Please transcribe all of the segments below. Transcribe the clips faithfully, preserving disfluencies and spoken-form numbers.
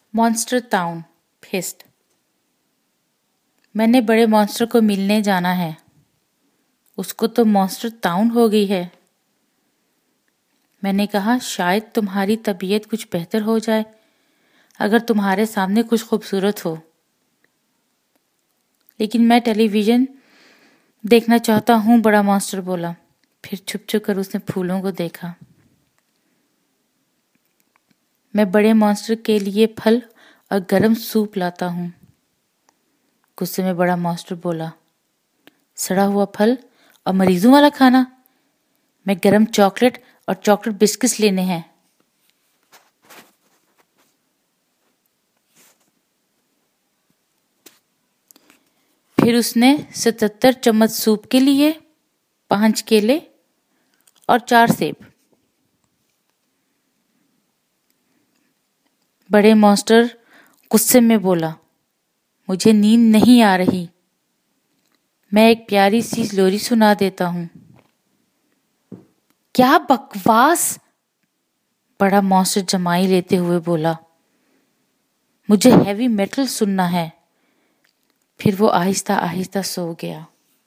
Monster town fest. मैंने बड़े monster को मिलने जाना है। उसको तो मॉन्स्टर टाउन हो गई है। मैंने कहा शायद तुम्हारी तबीयत कुछ बेहतर हो जाए अगर तुम्हारे सामने कुछ खूबसूरत हो, लेकिन मैं टेलीविज़न देखना चाहता हूँ, बड़ा मॉन्स्टर बोला। फिर छुप छुप कर उसने फूलों को देखा। मैं बड़े मॉन्स्टर के लिए फल और गरम सूप लाता हूँ, गुस्से में बड़ा मॉन्स्टर बोला। सड़ा हुआ फल और मरीजों वाला खाना? मैं गरम चॉकलेट और चॉकलेट बिस्किट्स लेने हैं। फिर उसने सतहत्तर चम्मच सूप के लिए पांच केले और चार सेब। बड़े मॉन्स्टर गुस्से में बोला, मुझे नींद नहीं आ रही, मैं एक प्यारी सी लोरी सुना देता हूँ। क्या बकवास, बड़ा मॉन्स्टर जमाई लेते हुए बोला, मुझे हैवी मेटल सुनना है। फिर वो आहिस्ता आहिस्ता सो गया।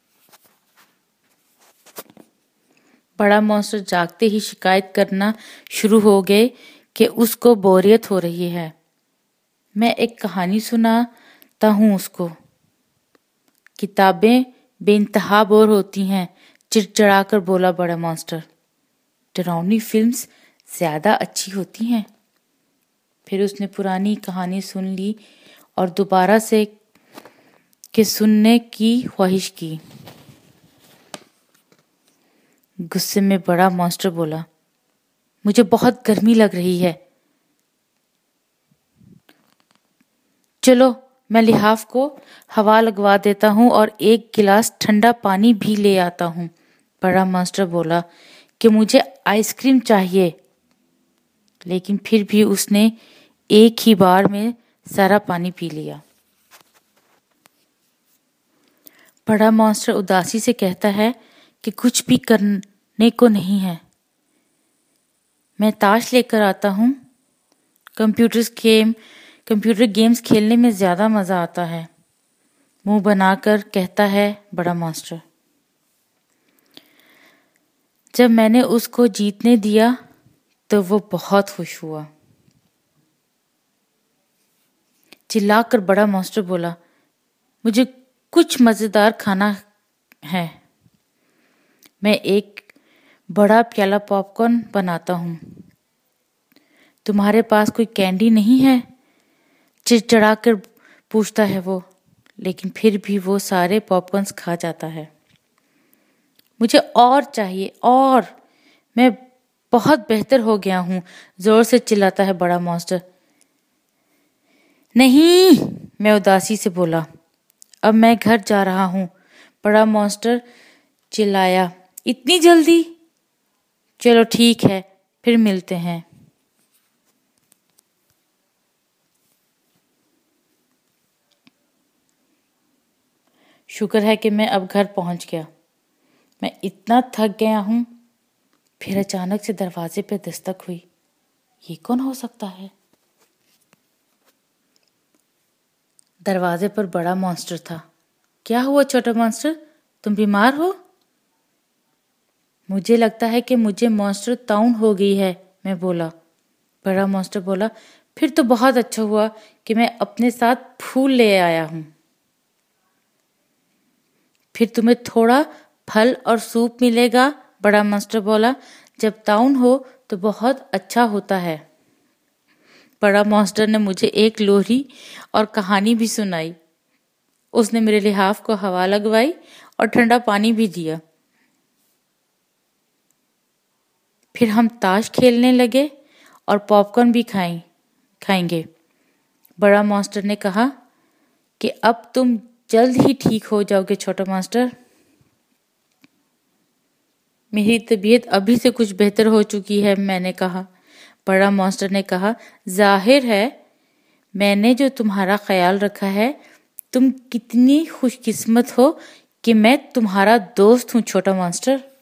बड़ा मॉन्स्टर जागते ही शिकायत करना शुरू हो गए कि उसको बोरियत हो रही है। मैं एक कहानी सुनाता हूँ उसको। किताबें बेइंतहा बोर होती हैं, चिड़चिड़ाकर बोला बड़ा मॉन्स्टर। डरावनी फिल्म्स ज्यादा अच्छी होती हैं। फिर उसने पुरानी कहानी सुन ली और दोबारा से के सुनने की ख्वाहिश की। गुस्से में बड़ा मॉन्स्टर बोला, मुझे बहुत गर्मी लग रही है। चलो मैं लिहाफ को हवा लगवा देता हूँ और एक गिलास ठंडा पानी भी ले आता हूँ। बड़ा मॉन्स्टर बोला कि मुझे आइसक्रीम चाहिए, लेकिन फिर भी उसने एक ही बार में सारा पानी पी लिया। बड़ा मॉन्स्टर उदासी से कहता है कि कुछ भी करने को नहीं है। मैं ताश लेकर आता हूँ। कंप्यूटर गेम कंप्यूटर गेम्स खेलने में ज्यादा मजा आता है, मुंह बनाकर कहता है बड़ा मॉन्स्टर। जब मैंने उसको जीतने दिया तो वो बहुत खुश हुआ। चिल्लाकर बड़ा मॉन्स्टर बोला, मुझे कुछ मजेदार खाना है। मैं एक बड़ा प्याला पॉपकॉर्न बनाता हूँ। तुम्हारे पास कोई कैंडी नहीं है? चिड़चिड़ा कर पूछता है वो, लेकिन फिर भी वो सारे पॉपकॉर्न्स खा जाता है। मुझे और चाहिए और, मैं बहुत बेहतर हो गया हूँ, जोर से चिल्लाता है बड़ा मॉन्स्टर। नहीं, मैं उदासी से बोला, अब मैं घर जा रहा हूँ। बड़ा मॉन्स्टर चिल्लाया, इतनी जल्दी? चलो ठीक है, फिर मिलते हैं। शुक्र है कि मैं अब घर पहुंच गया, मैं इतना थक गया हूं। फिर अचानक से दरवाजे पे दस्तक हुई। ये कौन हो सकता है? दरवाजे पर बड़ा मॉन्स्टर था। क्या हुआ छोटा मॉन्स्टर, तुम बीमार हो? मुझे लगता है कि मुझे मॉन्स्टर टाउन हो गई है, मैं बोला। बड़ा मॉन्स्टर बोला, फिर तो बहुत अच्छा हुआ कि मैं अपने साथ फूल ले आया हूं। फिर तुम्हें थोड़ा फल और सूप मिलेगा, बड़ा मॉन्स्टर बोला। जब टाउन हो तो बहुत अच्छा होता है। बड़ा मॉन्स्टर ने मुझे एक लोरी और कहानी भी सुनाई। उसने मेरे लिहाफ को हवा लगवाई और ठंडा पानी भी दिया। फिर हम ताश खेलने लगे और पॉपकॉर्न भी खाएं खाएंगे। बड़ा मॉन्स्टर ने कहा कि अब तुम जल्द ही ठीक हो जाओगे छोटा मॉन्स्टर। मेरी तबीयत अभी से कुछ बेहतर हो चुकी है, मैंने कहा। बड़ा मॉन्स्टर ने कहा, जाहिर है मैंने जो तुम्हारा ख्याल रखा है। तुम कितनी खुशकिस्मत हो कि मैं तुम्हारा दोस्त हूँ छोटा मॉन्स्टर।